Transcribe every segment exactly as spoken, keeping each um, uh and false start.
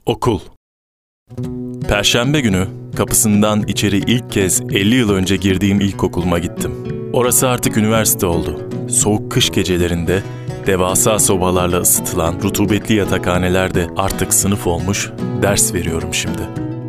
Okul. Perşembe günü kapısından içeri ilk kez elli yıl önce girdiğim ilkokuluma gittim. Orası artık üniversite oldu. Soğuk kış gecelerinde devasa sobalarla ısıtılan rutubetli yatakhanelerde artık sınıf olmuş, ders veriyorum şimdi.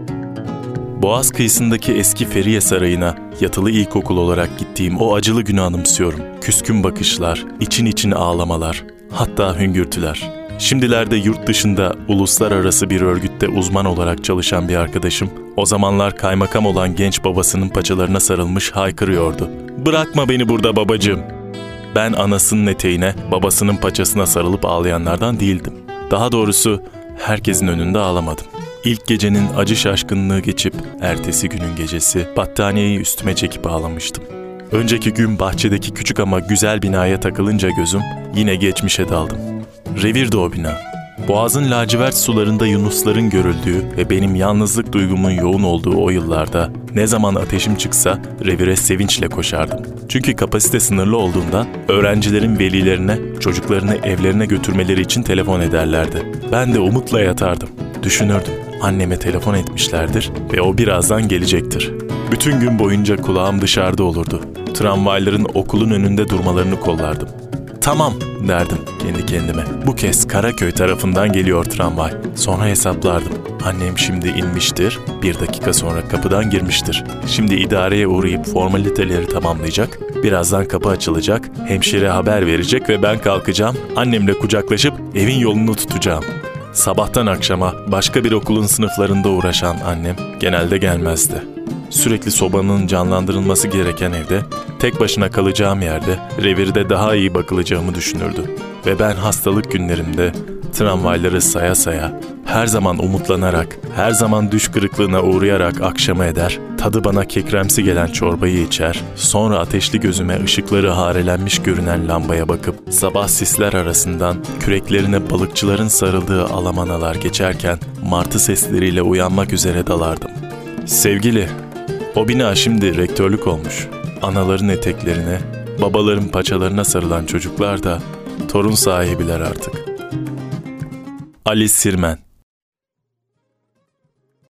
Boğaz kıyısındaki eski Feriye Sarayı'na yatılı ilkokul olarak gittiğim o acılı günü anımsıyorum. Küskün bakışlar, için içine ağlamalar, hatta hüngürtüler. Şimdilerde yurt dışında uluslararası bir örgütte uzman olarak çalışan bir arkadaşım, o zamanlar kaymakam olan genç babasının paçalarına sarılmış haykırıyordu. "Bırakma beni burada babacığım." Ben anasının eteğine, babasının paçasına sarılıp ağlayanlardan değildim. Daha doğrusu herkesin önünde ağlamadım. İlk gecenin acı şaşkınlığı geçip ertesi günün gecesi battaniyeyi üstüme çekip ağlamıştım. Önceki gün bahçedeki küçük ama güzel binaya takılınca gözüm yine geçmişe daldım. Revirdi o bina. Boğazın lacivert sularında yunusların görüldüğü ve benim yalnızlık duygumun yoğun olduğu o yıllarda ne zaman ateşim çıksa revire sevinçle koşardım. Çünkü kapasite sınırlı olduğundan öğrencilerin velilerine çocuklarını evlerine götürmeleri için telefon ederlerdi. Ben de umutla yatardım. Düşünürdüm, anneme telefon etmişlerdir ve o birazdan gelecektir. Bütün gün boyunca kulağım dışarıda olurdu. Tramvayların okulun önünde durmalarını kollardım. "Tamam," derdim kendi kendime. "Bu kez Karaköy tarafından geliyor tramvay." Sonra hesaplardım. Annem şimdi inmiştir, bir dakika sonra kapıdan girmiştir. Şimdi idareye uğrayıp formaliteleri tamamlayacak, birazdan kapı açılacak, hemşire haber verecek ve ben kalkacağım, annemle kucaklaşıp evin yolunu tutacağım. Sabahtan akşama başka bir okulun sınıflarında uğraşan annem genelde gelmezdi. Sürekli sobanın canlandırılması gereken evde, tek başına kalacağım yerde, revirde daha iyi bakılacağımı düşünürdü. Ve ben hastalık günlerimde tramvayları saya saya, her zaman umutlanarak, her zaman düş kırıklığına uğrayarak akşama eder, tadı bana kekremsi gelen çorbayı içer, sonra ateşli gözüme ışıkları harelenmiş görünen lambaya bakıp, sabah sisler arasından küreklerine balıkçıların sarıldığı alamanalar geçerken, martı sesleriyle uyanmak üzere dalardım. Sevgili, o bina şimdi rektörlük olmuş. Anaların eteklerine, babaların paçalarına sarılan çocuklar da torun sahibiler artık. Ali Sirmen.